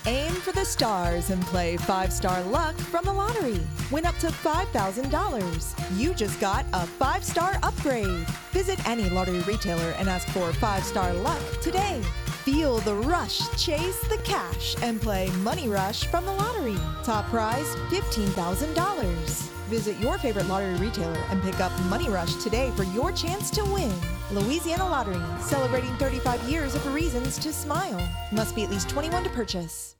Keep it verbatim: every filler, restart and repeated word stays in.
Aim for the stars and play five star luck from the lottery. Win up to five thousand dollars. You just got a five star upgrade. Visit any lottery retailer and ask for five star luck today. Feel the rush, chase the cash, and play Money Rush from the lottery. Top prize fifteen thousand dollars. Visit your favorite lottery retailer and pick up Money Rush today for your chance to win. Louisiana Lottery, celebrating thirty-five years of reasons to smile. Must be at least twenty-one to purchase.